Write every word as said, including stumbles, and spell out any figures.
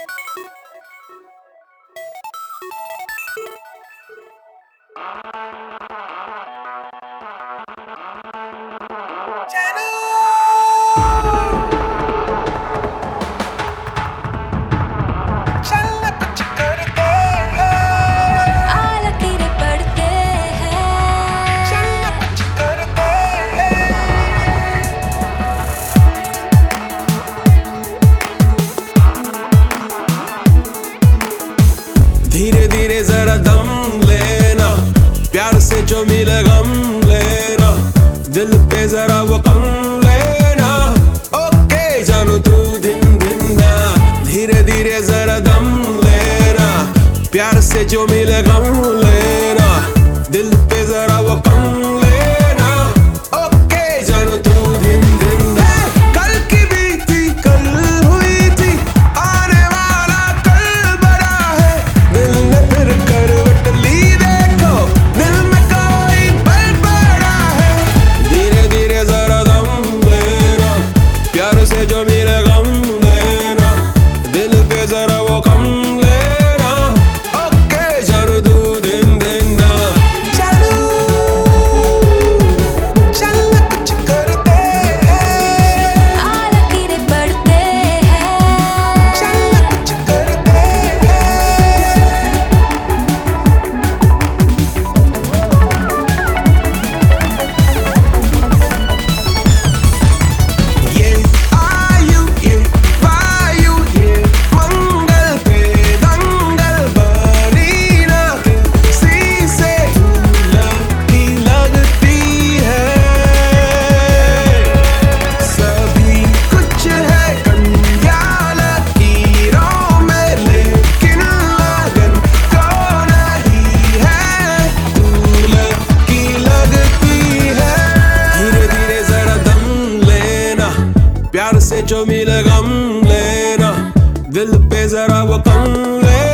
धीरे धीरे जरा दम लेना, प्यार से जो मिले गम लेना, दिल पे जरा वो कम लेना। ओके जानू तू दिन दिन ना, धीरे धीरे जरा दम लेना, प्यार से जो मिले गम लेना, दिल पे जरा वो कम लेना। ओके जानू तू दिन दिन ना, कल की बीती कल हुई थी, आने वाला कल बड़ा है। दिल ने फिर करवट ली देखो, दिल में कोई पल पड़ा है। धीरे धीरे जरा दम लेना, प्यार से जो मिले गम लेना, दिल पे जरा वो कम लेना। ओके जानू तू दिन दिन ना, जानू चलना कुछ करते हैं, लकीरें पढ़ते हैं, चलना कुछ करते हैं। ये आयु ये वायु ये मंगल पे दंगल बनी ना, किसी से लगी लगती है। सभी कुछ है कन्या लकीरों में, लेकिन लगन को नहीं है, तू लकी लगती है। धीरे धीरे जरा दम लेना, प्यार से जो मिले गम लेना, दिल पे जरा वो कम लेना।